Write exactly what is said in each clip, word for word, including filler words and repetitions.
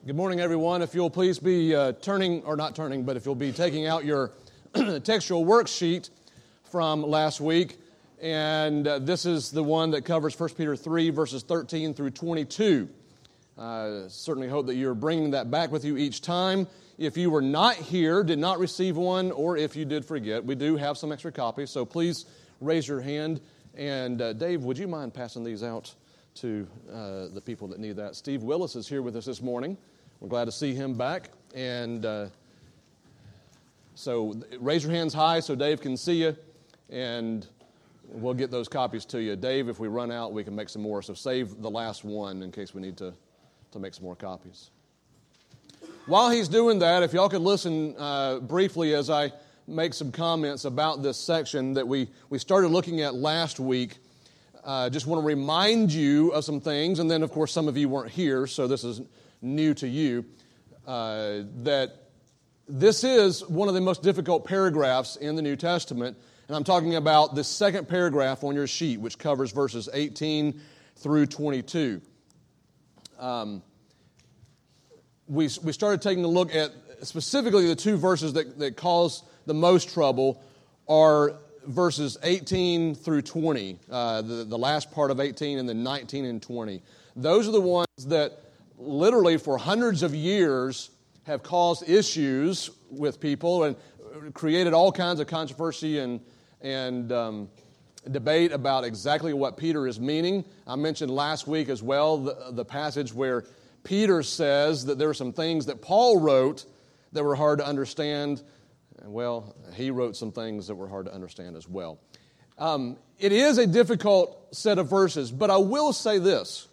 Good morning, everyone. If you'll please be uh, turning, or not turning, but if you'll be taking out your textual worksheet from last week. And uh, this is the one that covers First Peter three, verses thirteen through twenty-two. I certainly hope that you're bringing that back with you each time. If you were not here, did not receive one, or if you did forget, we do have some extra copies, so please raise your hand. And uh, Dave, would you mind passing these out to uh, the people that need that? Steve Willis is here with us this morning. We're glad to see him back. And uh, so raise your hands high so Dave can see you, and we'll get those copies to you. Dave, if we run out, we can make some more, so save the last one in case we need to, to make some more copies. While he's doing that, if y'all could listen uh, briefly as I make some comments about this section that we, we started looking at last week. I uh, just want to remind you of some things, and then, of course, some of you weren't here, so this is new to you, uh, that this is one of the most difficult paragraphs in the New Testament, and I'm talking about the second paragraph on your sheet, which covers verses eighteen through twenty-two. Um, we, we started taking a look at specifically the two verses that, that cause the most trouble are verses eighteen through twenty, uh, the, the last part of eighteen, and then nineteen and twenty. Those are the ones that literally for hundreds of years have caused issues with people and created all kinds of controversy and, and um, debate about exactly what Peter is meaning. I mentioned last week as well the, the passage where Peter says that there are some things that Paul wrote that were hard to understand. Well, he wrote some things that were hard to understand as well. Um, it is a difficult set of verses, but I will say this.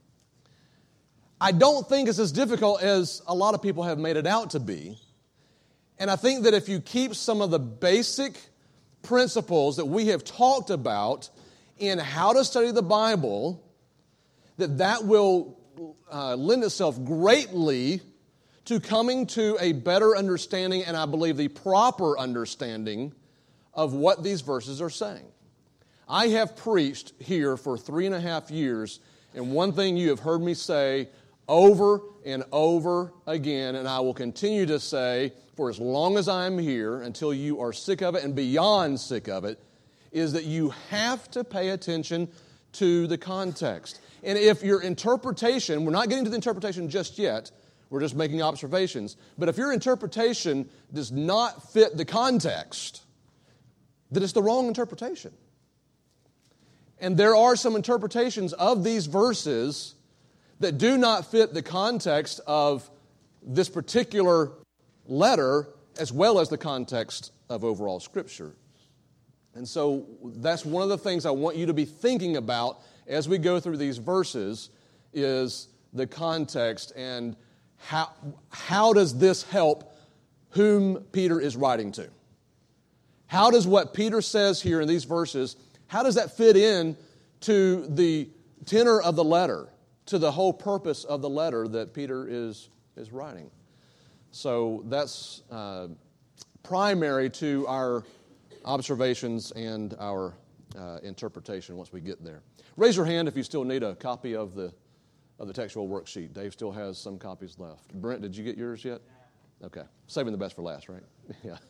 I don't think it's as difficult as a lot of people have made it out to be. And I think that if you keep some of the basic principles that we have talked about in how to study the Bible, that that will uh, lend itself greatly to coming to a better understanding, and I believe the proper understanding of what these verses are saying. I have preached here for three and a half years, and one thing you have heard me say over and over again, and I will continue to say for as long as I'm here until you are sick of it and beyond sick of it, is that you have to pay attention to the context. And if your interpretation, we're not getting to the interpretation just yet, we're just making observations, but if your interpretation does not fit the context, then it's the wrong interpretation. And there are some interpretations of these verses that do not fit the context of this particular letter as well as the context of overall Scripture. And so that's one of the things I want you to be thinking about as we go through these verses is the context and how, how does this help whom Peter is writing to? How does what Peter says here in these verses, how does that fit in to the tenor of the letter, to the whole purpose of the letter that Peter is, is writing? So that's uh, primary to our observations and our uh, interpretation once we get there. Raise your hand if you still need a copy of the of the textual worksheet. Dave still has some copies left. Brent, did you get yours yet? Okay. Saving the best for last, right? Yeah.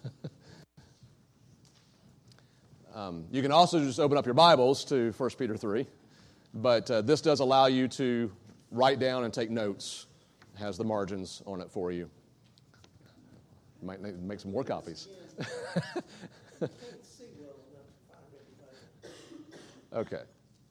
um, you can also just open up your Bibles to First Peter three. But uh, this does allow you to write down and take notes. It has the margins on it for you. You might make some more copies. Okay.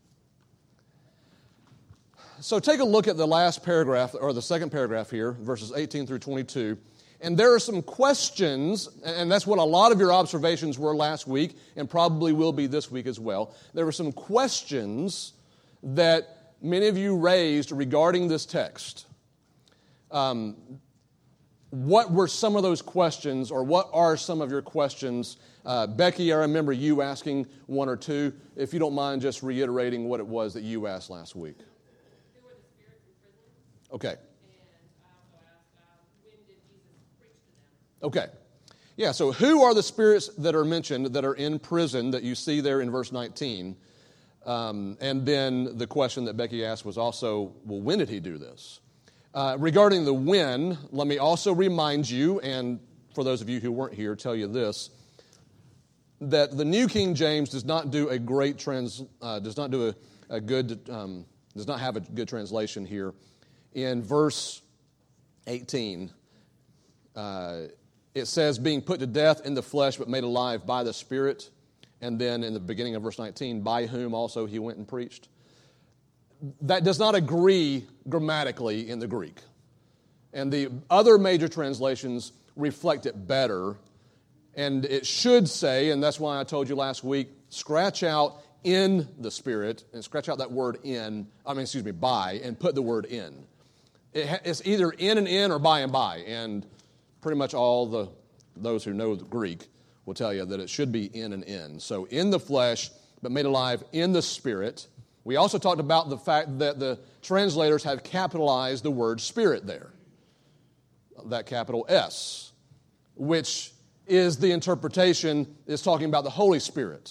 So take a look at the last paragraph, or the second paragraph here, verses eighteen through twenty-two. And there are some questions, and that's what a lot of your observations were last week, and probably will be this week as well. There were some questions that many of you raised regarding this text. Um, what were some of those questions, or what are some of your questions? Uh, Becky, I remember you asking one or two. If you don't mind just reiterating what it was that you asked last week. Who were the spirits in prison? Okay. And I also asked, uh, when did Jesus preach to them? Okay. Yeah, so who are the spirits that are mentioned that are in prison that you see there in verse nineteen? Um, and then the question that Becky asked was also, well, when did he do this? Uh, regarding the when, let me also remind you, and for those of you who weren't here, tell you this, that the New King James does not do a great trans, uh, does not do a, a good, um, does not have a good translation here. In verse eighteen, uh, it says, being put to death in the flesh, but made alive by the Spirit. And then in the beginning of verse nineteen, by whom also he went and preached. That does not agree grammatically in the Greek. And the other major translations reflect it better. And it should say, and that's why I told you last week, scratch out in the Spirit, and scratch out that word in, I mean, excuse me, by, and put the word in. It, it's either in and in or by and by. And pretty much all the those who know the Greek will tell you that it should be in and in. So in the flesh, but made alive in the Spirit. We also talked about the fact that the translators have capitalized the word Spirit there. That capital S, which is the interpretation, is talking about the Holy Spirit.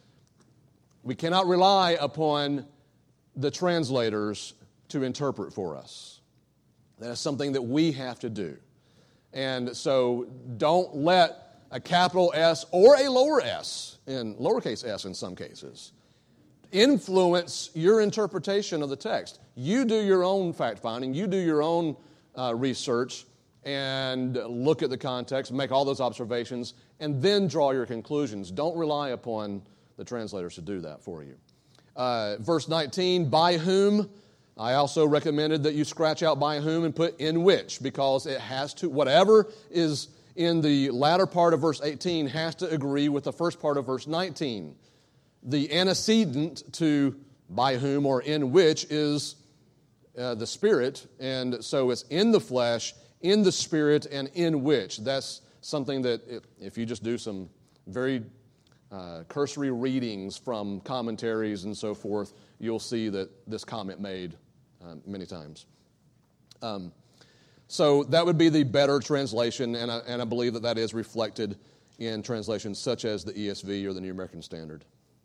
We cannot rely upon the translators to interpret for us. That is something that we have to do. And so don't let a capital S or a lower s, in lowercase s in some cases, influence your interpretation of the text. You do your own fact-finding, you do your own uh, research, and look at the context, make all those observations, and then draw your conclusions. Don't rely upon the translators to do that for you. Uh, verse nineteen, by whom, I also recommended that you scratch out by whom and put in which, because it has to, whatever is in the latter part of verse eighteen has to agree with the first part of verse nineteen. The antecedent to by whom or in which is uh, the Spirit, and so it's in the flesh, in the Spirit, and in which. That's something that it, if you just do some very uh, cursory readings from commentaries and so forth, you'll see that this comment made uh, many times. Um, so that would be the better translation, and I, and I believe that that is reflected in translations such as the E S V or the New American Standard.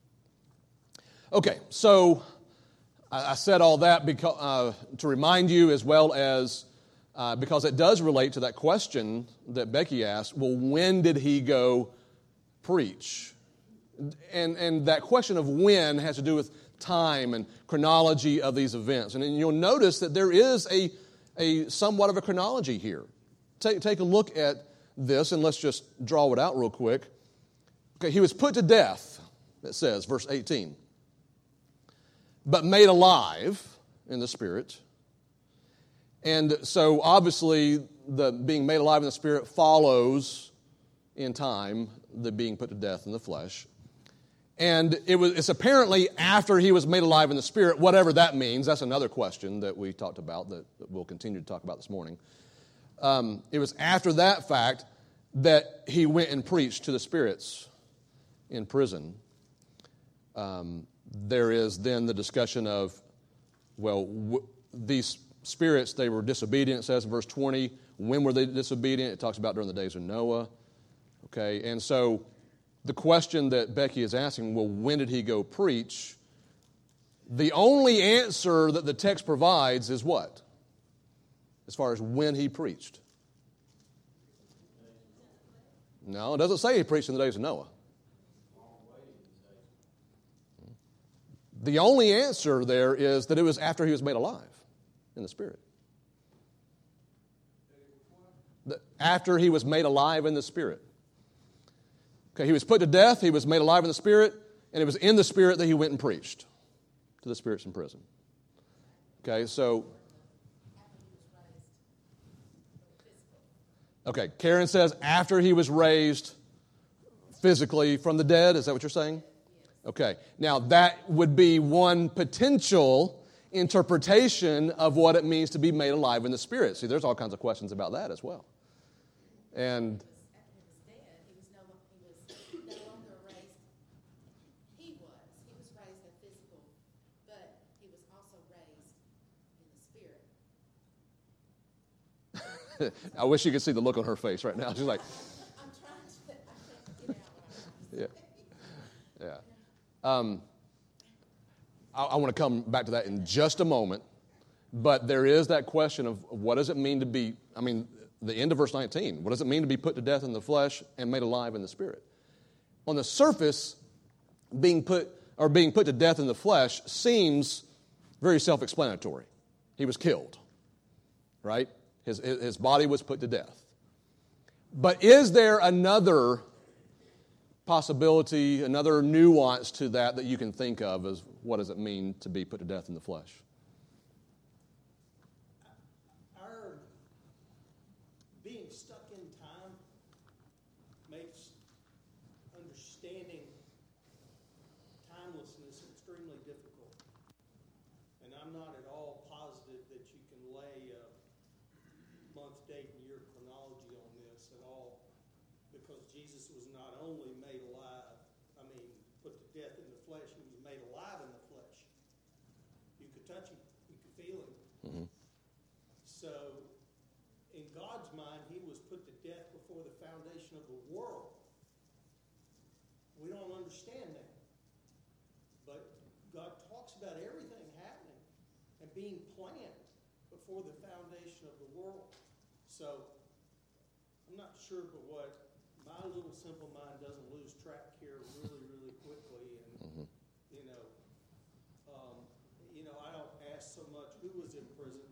Okay, so I, I said all that because, uh, to remind you, as well as uh, because it does relate to that question that Becky asked, well, when did he go preach? And, and that question of when has to do with time and chronology of these events. And you'll notice that there is a, a somewhat of a chronology here. Take, take a look at this, and let's just draw it out real quick. Okay, he was put to death, it says, verse eighteen, but made alive in the Spirit. And so obviously the being made alive in the Spirit follows in time the being put to death in the flesh. And it was, it's apparently after he was made alive in the Spirit, whatever that means. That's another question that we talked about that, that we'll continue to talk about this morning. Um, it was after that fact that he went and preached to the spirits in prison. Um, there is then the discussion of, well, w- these spirits, they were disobedient, it says in verse twenty. When were they disobedient? It talks about during the days of Noah. Okay, and so the question that Becky is asking, well, when did he go preach? The only answer that the text provides is what? As far as when he preached. No, it doesn't say he preached in the days of Noah. The only answer there is that it was after he was made alive in the Spirit. After he was made alive in the Spirit. Okay, he was put to death, he was made alive in the Spirit, and it was in the Spirit that he went and preached to the spirits in prison. Okay, so... Okay, Karen says after he was raised physically from the dead. Is that what you're saying? Okay, now that would be one potential interpretation of what it means to be made alive in the Spirit. See, there's all kinds of questions about that as well. And... I wish you could see the look on her face right now. She's like, I'm trying to, I can't get out. Yeah. Yeah. Um, I, I want to come back to that in just a moment. But there is that question of what does it mean to be, I mean, the end of verse nineteen, what does it mean to be put to death in the flesh and made alive in the spirit? On the surface, being put or being put to death in the flesh seems very self-explanatory. He was killed, right? His, his body was put to death. But is there another possibility, another nuance to that that you can think of as what does it mean to be put to death in the flesh? Our being stuck in time makes understanding timelessness extremely difficult. And I'm not at all positive that you can lay a month, date, and year chronology on this at all, because Jesus was not only made alive, I mean, put to death in the flesh, he was made alive in the flesh. You could touch him, you could feel him. Mm-hmm. So, in God's mind, he was put to death before the foundation of the world. We don't understand that. But God talks about everything happening and being planned before the foundation of the world. So, I'm not sure, but what my little simple mind doesn't lose track here really, really quickly. And, Mm-hmm. you know, um, you know, I don't ask so much who was in prison,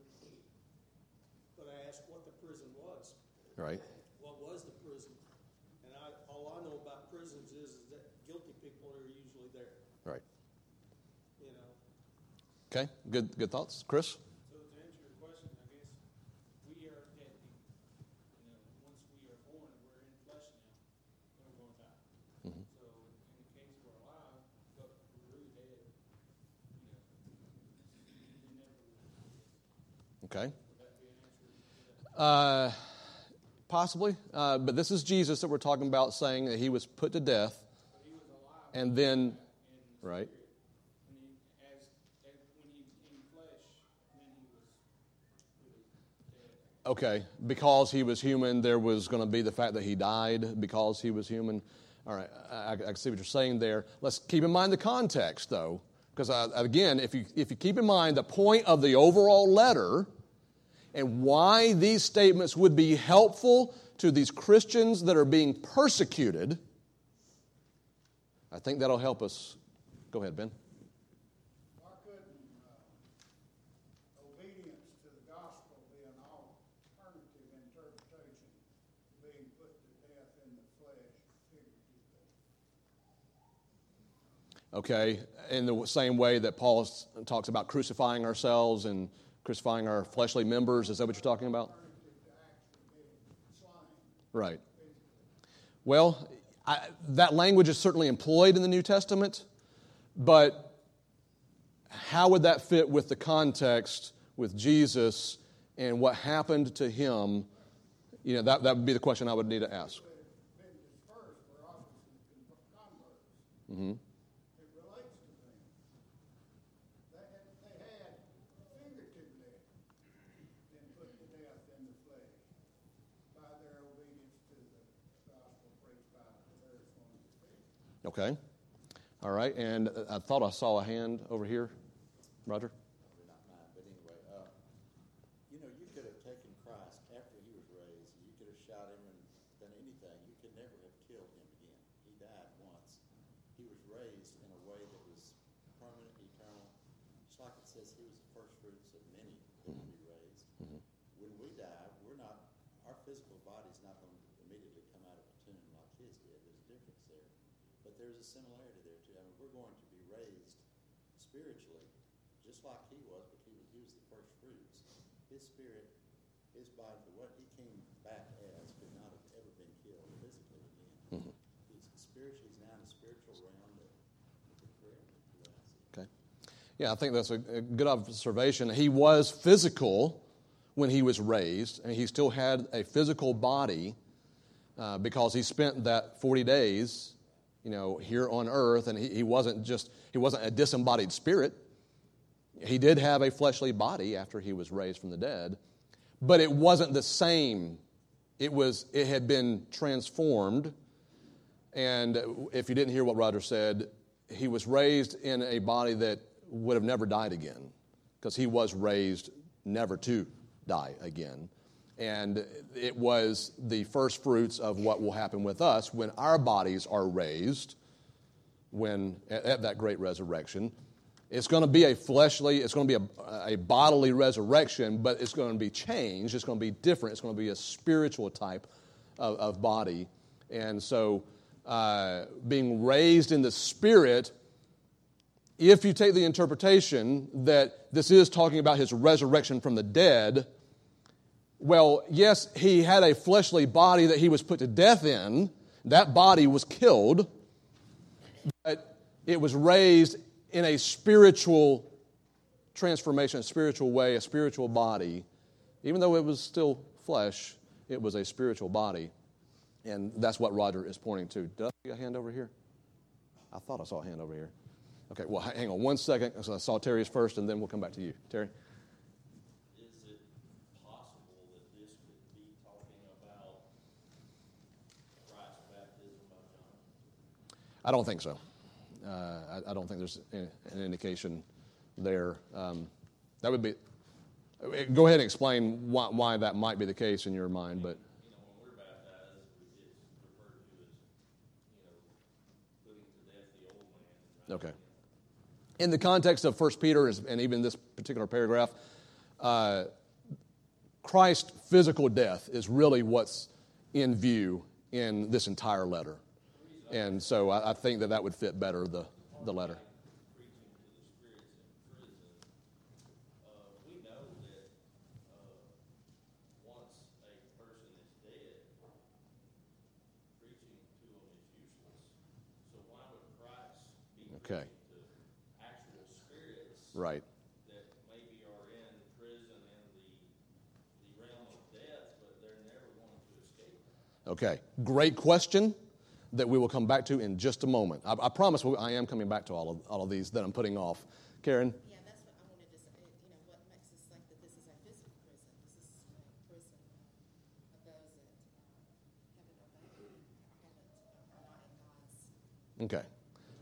but I ask what the prison was. Right. What was the prison? And I, all I know about prisons is, is that guilty people are usually there. Right. You know. Okay. Good. Good thoughts, Chris. So to answer your question, I guess we are dead people. You know, once we are born, we're in flesh now, and we're going to die. Mm-hmm. So in the case we're alive, but we're really dead. You know, we never. Okay. Would that be an answer to that? Uh, possibly, uh, but this is Jesus that we're talking about, saying that he was put to death, But he was alive. and then, in the right? spirit. When he, as, as when he in flesh, then he was really dead. Okay, because he was human, there was going to be the fact that he died because he was human. All right, I, I can see what you're saying there. Let's keep in mind the context, though, because uh, again, if you if you keep in mind the point of the overall letter and why these statements would be helpful to these Christians that are being persecuted, I think that'll help us. Go ahead, Ben. Why couldn't uh, obedience to the gospel be an alternative interpretation, being put to death in the flesh, figuratively? Okay, in the same way that Paul talks about crucifying ourselves and crucifying our fleshly members, is that what you're talking about? Alternative to actually being slain. Right. Well, I, that language is certainly employed in the New Testament, but how would that fit with the context with Jesus and what happened to him? You know, that, that would be the question I would need to ask. Been dispersed where officers and converts. Mm-hmm. It relates to them. They had, they had figuratively been put to death in the flesh by their obedience to the gospel preached by the various ones of Spirit. Okay. All right, and I thought I saw a hand over here. Roger? Probably not mine, but anyway, uh, you know, you could have taken Christ after he was raised, and you could have shot him and done anything. You could never have killed him again. He died once. He was raised in a way that was permanent, eternal. Just like it says, he was the first fruits of many that will be raised. Mm-hmm. When we die, we're not, our physical body's not going to immediately come out of a tomb like his did. There's a difference there. But there's a similarity there too. I mean, we're going to be raised spiritually, just like he was, but he was, he was the first fruits. His spirit, his body, for what he came back as, could not have ever been killed physically again. Mm-hmm. He's spiritually, he's now in the spiritual realm that that the prayer that he has. Okay. Yeah, I think that's a, a good observation. He was physical when he was raised, and he still had a physical body uh, because he spent that forty days, you know, here on earth, and he, he wasn't just, he wasn't a disembodied spirit. He did have a fleshly body after he was raised from the dead, but it wasn't the same. It was, it had been transformed, and if you didn't hear what Roger said, he was raised in a body that would have never died again because he was raised never to die again. And it was the first fruits of what will happen with us when our bodies are raised, when at, at that great resurrection. It's going to be a fleshly, it's going to be a, a bodily resurrection, but it's going to be changed. It's going to be different. It's going to be a spiritual type of, of body. And so uh, being raised in the Spirit, if you take the interpretation that this is talking about his resurrection from the dead, well, yes, he had a fleshly body that he was put to death in. That body was killed, but it was raised in a spiritual transformation, a spiritual way, a spiritual body. Even though it was still flesh, it was a spiritual body. And that's what Roger is pointing to. Did I see a hand over here? I thought I saw a hand over here. Okay, well, hang on one second. So I saw Terry's first, and then we'll come back to you. Terry? Is it possible that this could be talking about Christ's baptism by John? I don't think so. Uh, I, I don't think there's an indication there. Um, that would be. Go ahead and explain why, why that might be the case in your mind. But you know, when we're baptized, it's referred to as, you know, putting to death the old man. okay. In the context of First Peter and even this particular paragraph, uh, Christ's physical death is really what's in view in this entire letter. And so I, I think that that would fit better, the, the letter. Preaching to the spirits in prison, uh, we know that uh, once a person is dead, preaching to them is useless. So why would Christ be Okay. preaching to actual spirits Right. that maybe are in prison in the, the realm of death, but they're never going to escape? Okay. Great question that we will come back to in just a moment. I, I promise we, I am coming back to all of all of these that I'm putting off. Karen? Yeah, that's what I wanted to say. You know, what makes us think that this is a physical prison? This is a prison of those that uh, haven't obeyed or haven't, are not in God's. Okay.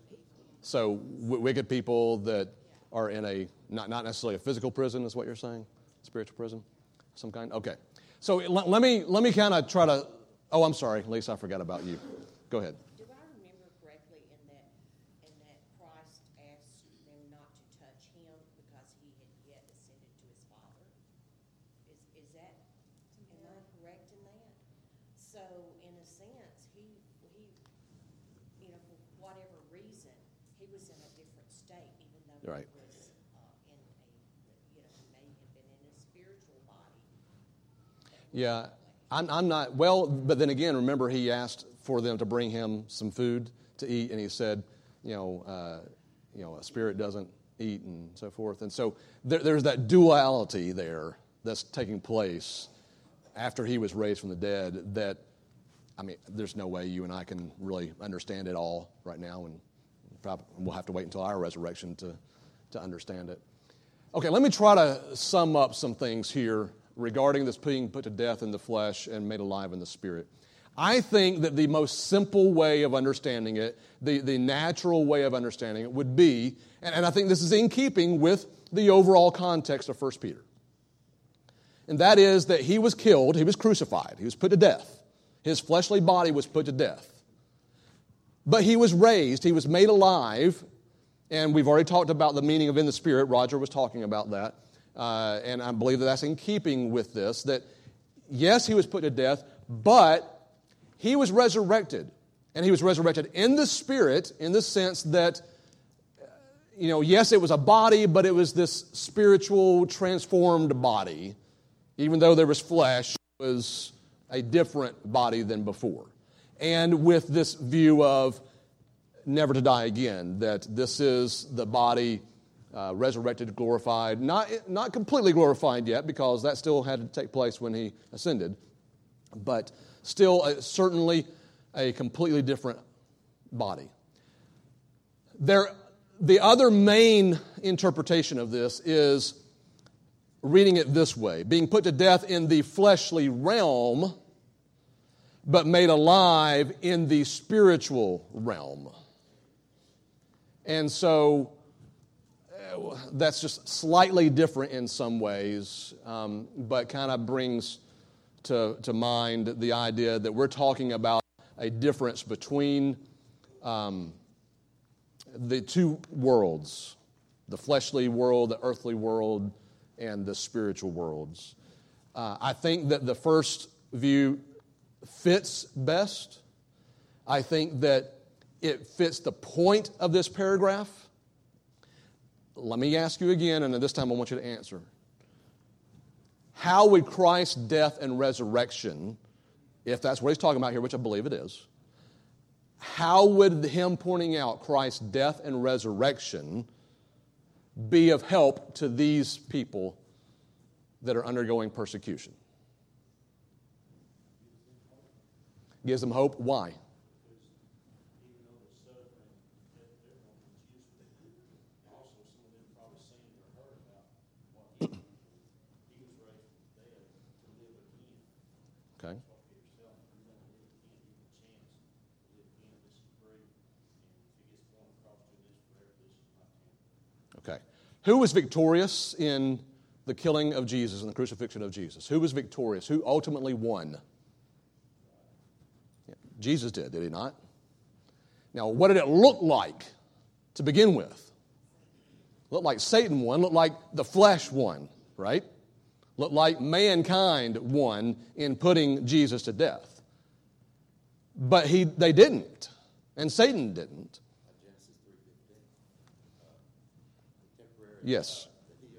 So w- wicked people that are in a, not, not necessarily a physical prison is what you're saying? Spiritual prison? Some kind? Okay. So l- let me, let me kind of try to, oh, I'm sorry, Lisa, I forgot about you. Go ahead. Do I remember correctly in that in that Christ asked them not to touch him because he had yet ascended to his Father? Is is that am I correct in that? So in a sense, he he you know, for whatever reason, he was in a different state, even though Right. he was uh, in a you know, he may have been in a spiritual body. Yeah, I'm, I'm not, well, but then again, remember he asked for them to bring him some food to eat, and he said, you know, uh, you know, a spirit doesn't eat and so forth. And so there, there's that duality there that's taking place after he was raised from the dead that, I mean, there's no way you and I can really understand it all right now, and probably we'll have to wait until our resurrection to, to understand it. Okay, let me try to sum up some things here regarding this being put to death in the flesh and made alive in the spirit. I think that the most simple way of understanding it, the, the natural way of understanding it would be, and, and I think this is in keeping with the overall context of First Peter, and that is that he was killed, he was crucified, he was put to death. His fleshly body was put to death. But he was raised, he was made alive, and we've already talked about the meaning of in the spirit. Roger was talking about that. Uh, and I believe that that's in keeping with this, that yes, he was put to death, but he was resurrected. And he was resurrected in the spirit, in the sense that, you know, yes, it was a body, but it was this spiritual, transformed body. Even though there was flesh, it was a different body than before. And with this view of never to die again, that this is the body Uh, resurrected, glorified, not not completely glorified yet, because that still had to take place when he ascended, but still uh, certainly a completely different body. There, the other main interpretation of this is reading it this way: being put to death in the fleshly realm, but made alive in the spiritual realm. And so that's just slightly different in some ways, um, but kind of brings to, to mind the idea that we're talking about a difference between um, the two worlds, the fleshly world, the earthly world, and the spiritual worlds. Uh, I think that the first view fits best. I think that it fits the point of this paragraph. Let me ask you again, and this time I want you to answer. How would Christ's death and resurrection, if that's what he's talking about here, which I believe it is, how would him pointing out Christ's death and resurrection be of help to these people that are undergoing persecution? Gives them hope. Why? Okay. Okay. Who was victorious in the killing of Jesus and the crucifixion of Jesus? Who was victorious? Who ultimately won? Yeah, Jesus did, did he not? Now, what did it look like to begin with? It looked like Satan won, looked like the flesh won, right? Looked like mankind won in putting Jesus to death. But he, they didn't, and Satan didn't. Yes.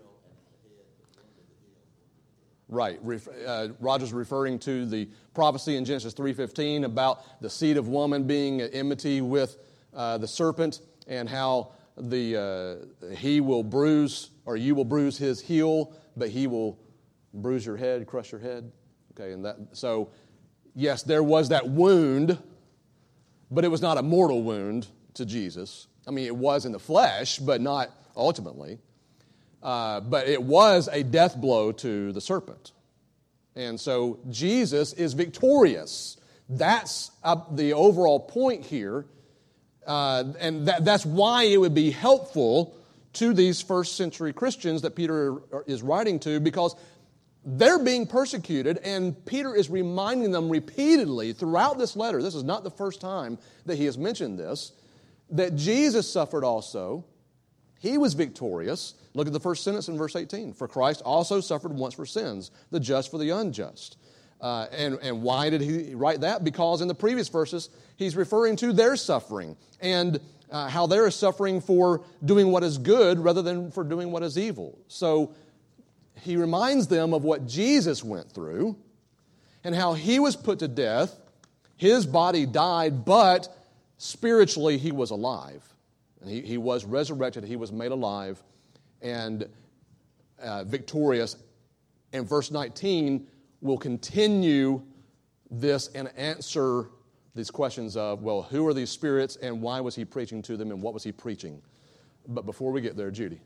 Right. Uh, Roger's referring to the prophecy in Genesis three fifteen about the seed of woman being at enmity with uh, the serpent, and how the uh, he will bruise, or you will bruise his heel, but he will bruise your head, crush your head. Okay, and that so yes, there was that wound, but it was not a mortal wound to Jesus. I mean, it was in the flesh, but not ultimately. Uh, but it was a death blow to the serpent. And so Jesus is victorious. That's uh, the overall point here. Uh, and that, that's why it would be helpful to these first century Christians that Peter is writing to, because they're being persecuted, and Peter is reminding them repeatedly throughout this letter, this is not the first time that he has mentioned this, that Jesus suffered also. He was victorious. Look at the first sentence in verse eighteen. For Christ also suffered once for sins, the just for the unjust. Uh, and, and why did he write that? Because in the previous verses, he's referring to their suffering and uh, how they're suffering for doing what is good rather than for doing what is evil. So he reminds them of what Jesus went through and how he was put to death. His body died, but spiritually he was alive. And he, he was resurrected, he was made alive and uh, victorious. And verse nineteen will continue this and answer these questions of, well, who are these spirits and why was he preaching to them and what was he preaching? But before we get there, Judy.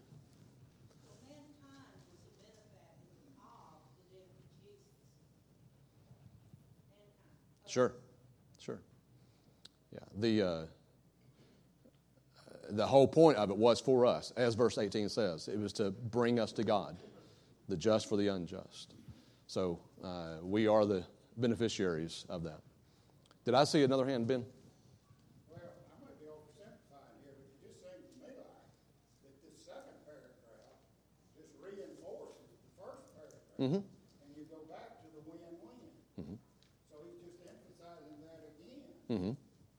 Sure, sure. Yeah, the... Uh, The whole point of it was for us, as verse eighteen says. It was to bring us to God, the just for the unjust. So uh, we are the beneficiaries of that. Did I see another hand, Ben? Well, I might be oversimplifying here, but it just seems to me like that this second paragraph just reinforces the first paragraph. Mm-hmm. And you go back to the win-win. Mm-hmm. So he's just emphasizing that again. Mm-hmm.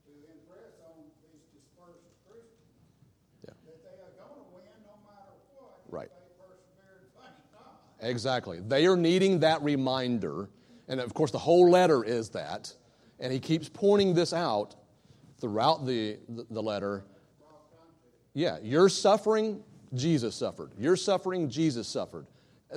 Right. Exactly. They are needing that reminder. And of course, the whole letter is that. And he keeps pointing this out throughout the, the, the letter. Yeah, you're suffering, Jesus suffered. You're suffering, Jesus suffered.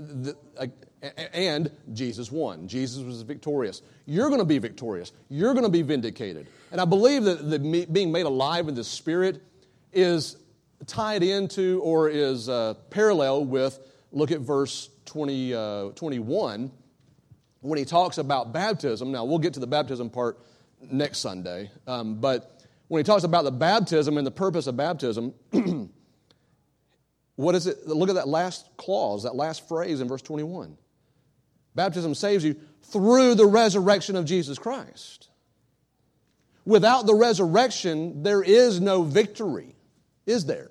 And Jesus won. Jesus was victorious. You're going to be victorious. You're going to be vindicated. And I believe that the being made alive in the Spirit is tied into or is uh, parallel with, look at verse twenty, uh, twenty-one, when he talks about baptism. Now, we'll get to the baptism part next Sunday, um, but when he talks about the baptism and the purpose of baptism, what is it? Look at that last clause, that last phrase in verse twenty-one. Baptism saves you through the resurrection of Jesus Christ. Without the resurrection, there is no victory, is there?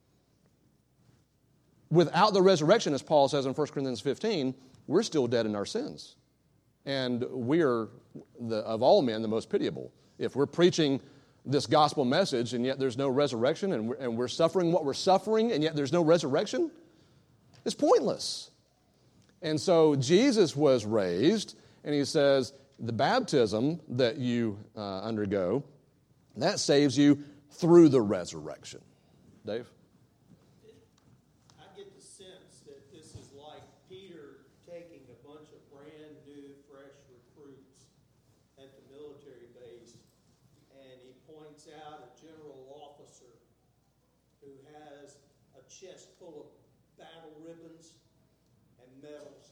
Without the resurrection, as Paul says in First Corinthians fifteen, we're still dead in our sins. And we are, the, of all men, the most pitiable. If we're preaching this gospel message and yet there's no resurrection, and we're, and we're suffering what we're suffering and yet there's no resurrection, it's pointless. And so Jesus was raised, and he says the baptism that you uh, undergo, that saves you through the resurrection. Dave? I get the sense that this is like Peter taking a bunch of brand new, fresh recruits at the military base, and he points out a general officer who has a chest full of battle ribbons and medals.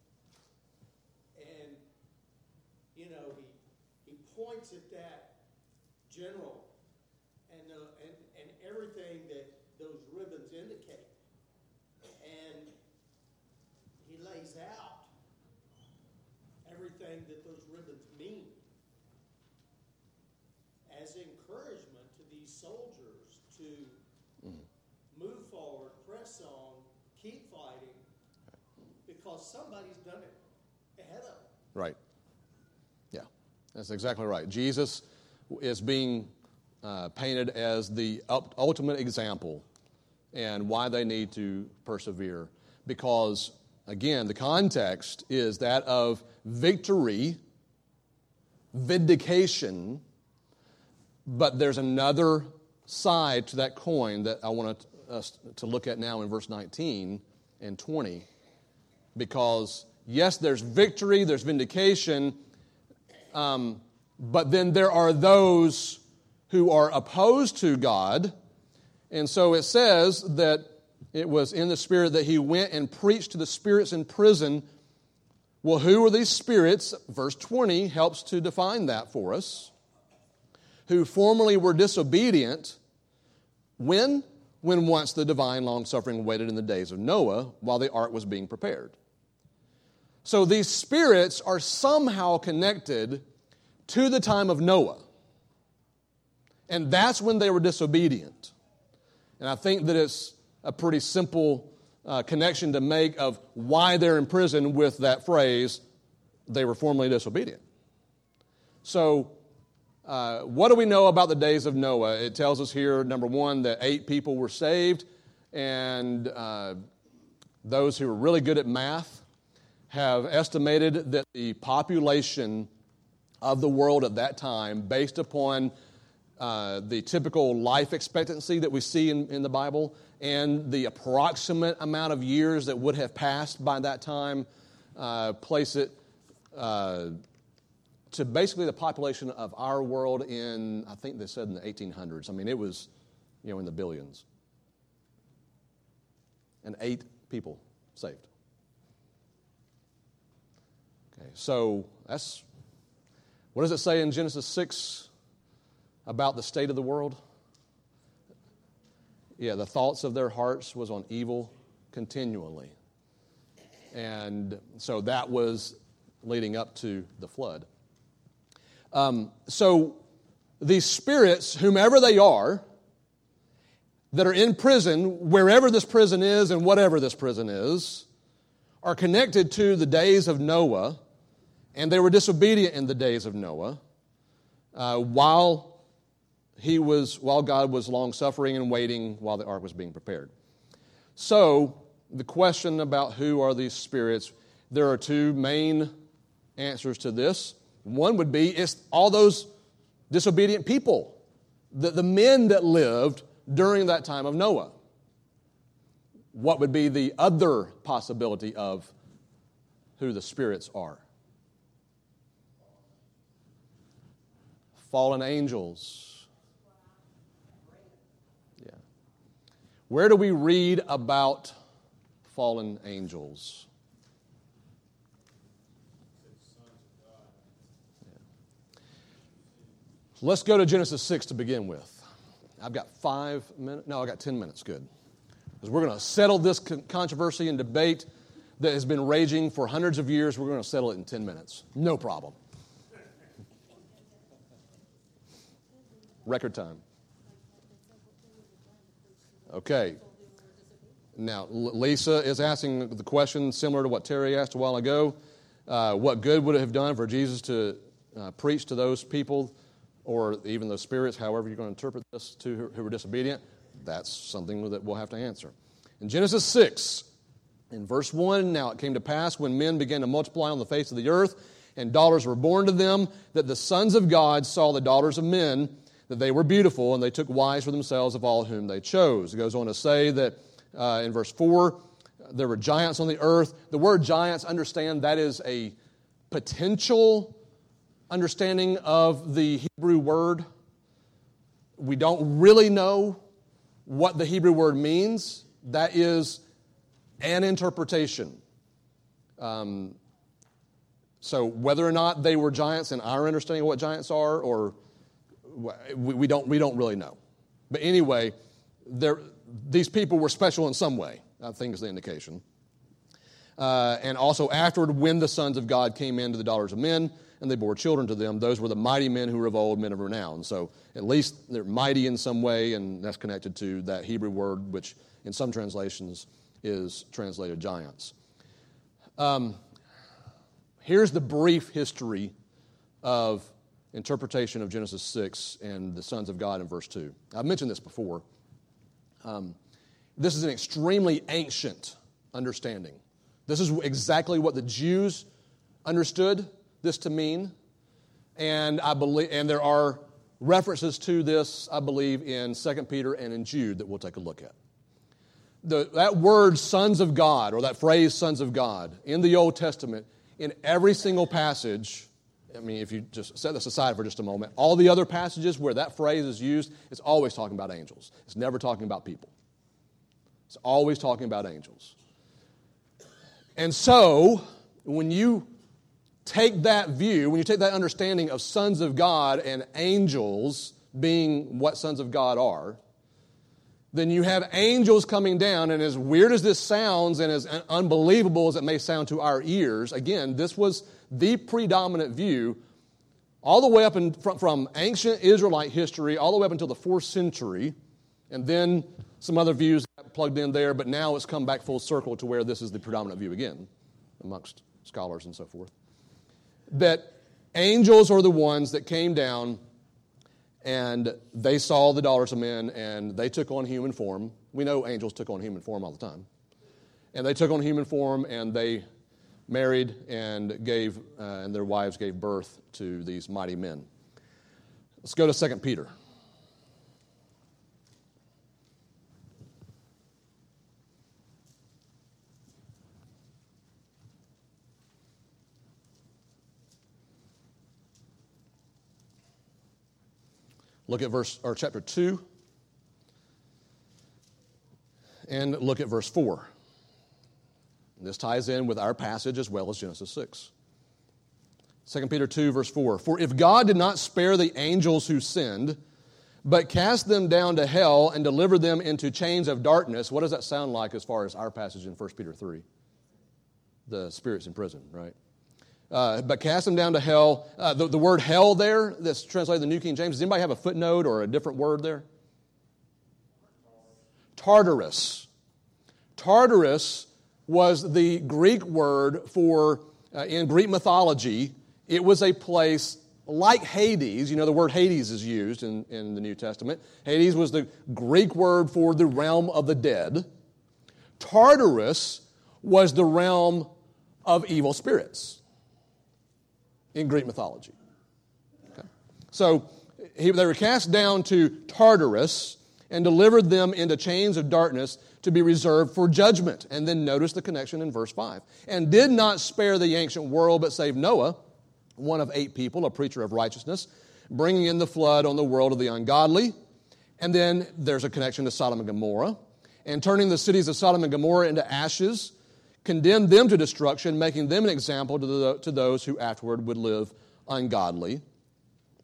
And, you know, he, he points at that general and, uh, and, and everything that those ribbons indicate. And he lays out everything that those ribbons mean as encouragement to these soldiers to mm-hmm. move forward, press on, keep fighting, because somebody's done it ahead of them. Right. Yeah, that's exactly right. Jesus is being uh, painted as the ultimate example and why they need to persevere. Because, again, the context is that of victory, vindication, but there's another side to that coin that I want us to look at now in verse nineteen and twenty. Because, yes, there's victory, there's vindication, um, but then there are those who are opposed to God. And so it says that it was in the Spirit that he went and preached to the spirits in prison. Well, who are these spirits? Verse twenty helps to define that for us. Who formerly were disobedient. When? When once the divine long-suffering waited in the days of Noah while the ark was being prepared. So these spirits are somehow connected to the time of Noah. And that's when they were disobedient. And I think that it's a pretty simple uh, connection to make of why they're in prison with that phrase, they were formerly disobedient. So uh, what do we know about the days of Noah? It tells us here, number one, that eight people were saved, and uh, those who are really good at math have estimated that the population of the world at that time, based upon uh, the typical life expectancy that we see in, in the Bible and the approximate amount of years that would have passed by that time, uh, place it uh, to basically the population of our world in, I think they said in the eighteen hundreds. I mean, it was, you know, in the billions. And eight people saved. Okay, so that's, what does it say in Genesis six about the state of the world? Yeah, the thoughts of their hearts was on evil continually. And so that was leading up to the flood. Um, so these spirits, whomever they are, that are in prison, wherever this prison is and whatever this prison is, are connected to the days of Noah, and they were disobedient in the days of Noah, uh, while he was, while God was long-suffering and waiting while the ark was being prepared. So, the question about who are these spirits, there are two main answers to this. One would be, it's all those disobedient people, the, the men that lived during that time of Noah. What would be the other possibility of who the spirits are? Fallen angels. Yeah. Where do we read about fallen angels? Yeah. Let's go to Genesis six to begin with. I've got five minutes. No, I got ten minutes. Good. Because we're going to settle this con- controversy and debate that has been raging for hundreds of years. We're going to settle it in ten minutes. No problem. Record time. Okay. Now, Lisa is asking the question similar to what Terry asked a while ago. Uh, what good would it have done for Jesus to uh, preach to those people, or even those spirits, however you're going to interpret this, to who, who were disobedient? That's something that we'll have to answer. In Genesis six, in verse one, now it came to pass when men began to multiply on the face of the earth, and daughters were born to them, that the sons of God saw the daughters of men, that they were beautiful, and they took wives for themselves of all whom they chose. It goes on to say that uh, in verse four, there were giants on the earth. The word giants, understand, that is a potential understanding of the Hebrew word. We don't really know what the Hebrew word means. That is an interpretation. Um, so whether or not they were giants in our understanding of what giants are, or we, we don't we don't really know. But anyway, these people were special in some way, I think is the indication. Uh, and also afterward, when the sons of God came in to the daughters of men, and they bore children to them, those were the mighty men who were of old, men of renown. So at least they're mighty in some way, and that's connected to that Hebrew word, which in some translations is translated giants. Um, here's the brief history of interpretation of Genesis six and the sons of God in verse two. I've mentioned this before. Um, this is an extremely ancient understanding. This is exactly what the Jews understood this to mean, and I believe, and there are references to this, I believe, in Second Peter and in Jude that we'll take a look at. The, that word "sons of God," or that phrase "sons of God," in the Old Testament, in every single passage, I mean, if you just set this aside for just a moment, all the other passages where that phrase is used, it's always talking about angels. It's never talking about people. It's always talking about angels. And so, when you take that view, when you take that understanding of sons of God and angels being what sons of God are, then you have angels coming down, and as weird as this sounds and as unbelievable as it may sound to our ears, again, this was the predominant view all the way up in, from, from ancient Israelite history all the way up until the fourth century, and then some other views plugged in there, but now it's come back full circle to where this is the predominant view again amongst scholars and so forth. That angels are the ones that came down and they saw the daughters of men and they took on human form. We know angels took on human form all the time. And they took on human form and they married and gave, uh, and their wives gave birth to these mighty men. Let's go to Second Peter. Look at verse or chapter two, and look at verse four. This ties in with our passage as well as Genesis six. Second Peter two, verse four. For if God did not spare the angels who sinned, but cast them down to hell and delivered them into chains of darkness, what does that sound like as far as our passage in First Peter three? The spirits in prison, right? Uh, but cast them down to hell. Uh, the, the word hell there, that's translated in the New King James, does anybody have a footnote or a different word there? Tartarus. Tartarus was the Greek word for, uh, in Greek mythology, it was a place like Hades. You know, the word Hades is used in, in the New Testament. Hades was the Greek word for the realm of the dead. Tartarus was the realm of evil spirits in Greek mythology. Okay. So he, they were cast down to Tartarus and delivered them into chains of darkness to be reserved for judgment. And then notice the connection in verse five. And did not spare the ancient world, but saved Noah, one of eight people, a preacher of righteousness, bringing in the flood on the world of the ungodly. And then there's a connection to Sodom and Gomorrah. And turning the cities of Sodom and Gomorrah into ashes, condemned them to destruction, making them an example to, the, to those who afterward would live ungodly.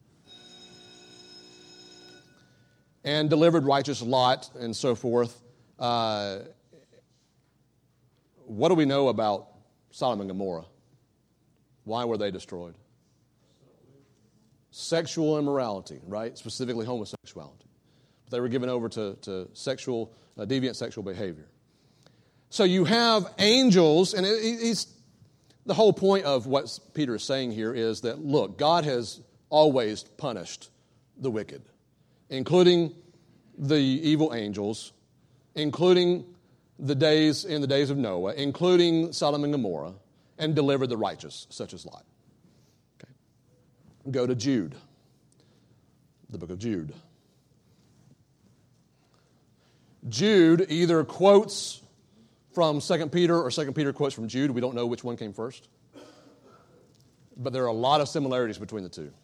And delivered righteous Lot and so forth Uh, what do we know about Sodom and Gomorrah? Why were they destroyed? Sexual immorality, right? Specifically homosexuality. They were given over to, to sexual, uh, deviant sexual behavior. So you have angels, and it, he's, the whole point of what Peter is saying here is that, look, God has always punished the wicked, including the evil angels, including the days in the days of Noah, including Sodom and Gomorrah, and delivered the righteous, such as Lot. Okay. Go to Jude, the book of Jude. Jude either quotes from Second Peter or Second Peter quotes from Jude. We don't know which one came first. But there are a lot of similarities between the two.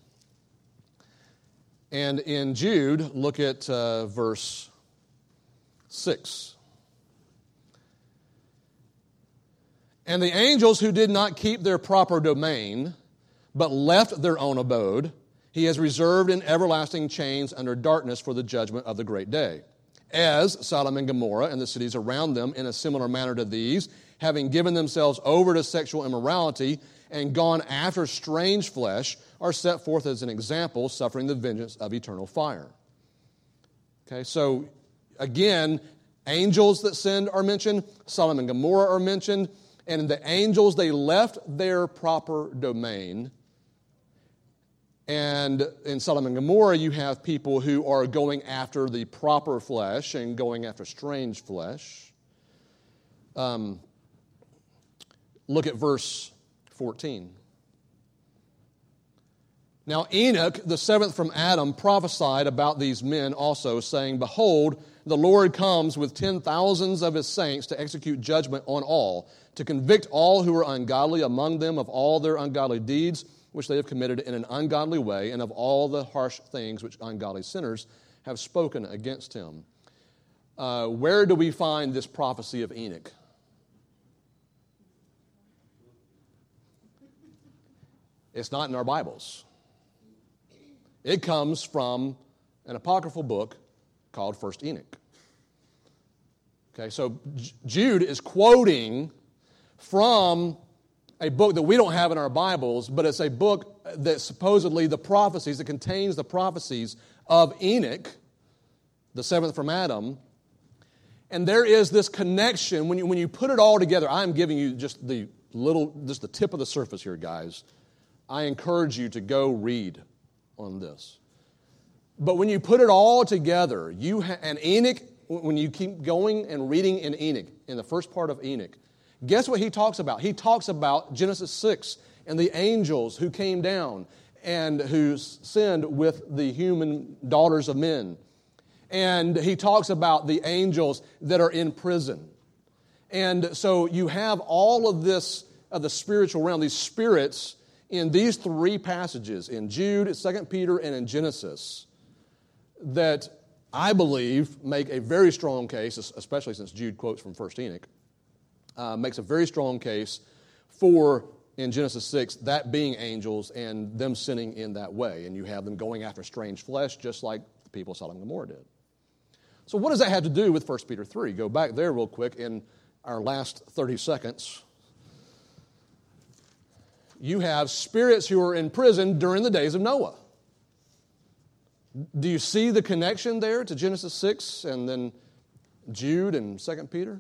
And in Jude, look at uh, verse six. And the angels who did not keep their proper domain, but left their own abode, he has reserved in everlasting chains under darkness for the judgment of the great day. As Sodom and Gomorrah and the cities around them in a similar manner to these, having given themselves over to sexual immorality and gone after strange flesh, are set forth as an example, suffering the vengeance of eternal fire. Okay, so again, angels that sinned are mentioned, Sodom and Gomorrah are mentioned, and the angels, they left their proper domain. And in Sodom and Gomorrah, you have people who are going after the proper flesh and going after strange flesh. Um, look at verse fourteen. Now Enoch, the seventh from Adam, prophesied about these men also, saying, Behold, the Lord comes with ten thousands of his saints to execute judgment on all, to convict all who are ungodly among them of all their ungodly deeds, which they have committed in an ungodly way, and of all the harsh things which ungodly sinners have spoken against him. Uh, where do we find this prophecy of Enoch? It's not in our Bibles. It comes from an apocryphal book called First Enoch. Okay, so Jude is quoting from a book that we don't have in our Bibles, but it's a book that supposedly the prophecies, that contains the prophecies of Enoch, the seventh from Adam. And there is this connection. When you, when you put it all together, I'm giving you just the little, just the tip of the surface here, guys. I encourage you to go read on this. But when you put it all together, you ha- and Enoch, when you keep going and reading in Enoch, in the first part of Enoch, guess what he talks about? He talks about Genesis six and the angels who came down and who sinned with the human daughters of men. And he talks about the angels that are in prison. And so you have all of this, of the spiritual realm, these spirits in these three passages, in Jude, Second Peter, and in Genesis, that I believe make a very strong case, especially since Jude quotes from First Enoch, uh, makes a very strong case for, in Genesis six, that being angels and them sinning in that way. And you have them going after strange flesh, just like the people of Sodom and Gomorrah did. So what does that have to do with First Peter three? Go back there real quick in our last thirty seconds. You have spirits who are in prison during the days of Noah. Do you see the connection there to Genesis six and then Jude and Second Peter?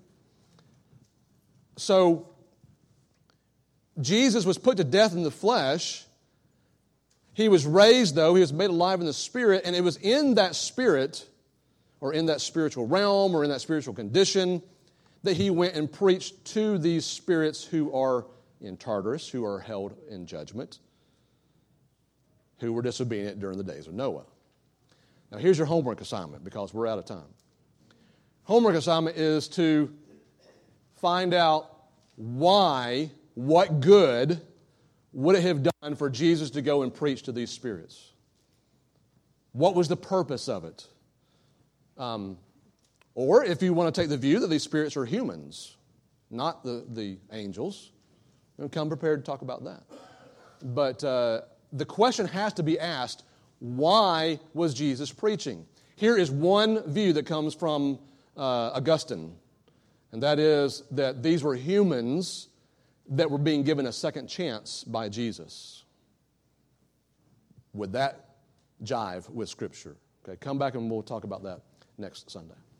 So, Jesus was put to death in the flesh. He was raised, though. He was made alive in the Spirit. And it was in that Spirit, or in that spiritual realm, or in that spiritual condition, that he went and preached to these spirits who are in Tartarus, who are held in judgment, who were disobedient during the days of Noah. Now, here's your homework assignment, because we're out of time. Homework assignment is to find out why, what good would it have done for Jesus to go and preach to these spirits? What was the purpose of it? Um, or if you want to take the view that these spirits are humans, not the, the angels, then come prepared to talk about that. But uh, the question has to be asked, why was Jesus preaching? Here is one view that comes from uh, Augustine, and that is that these were humans that were being given a second chance by Jesus. Would that jive with Scripture? Okay, come back and we'll talk about that next Sunday.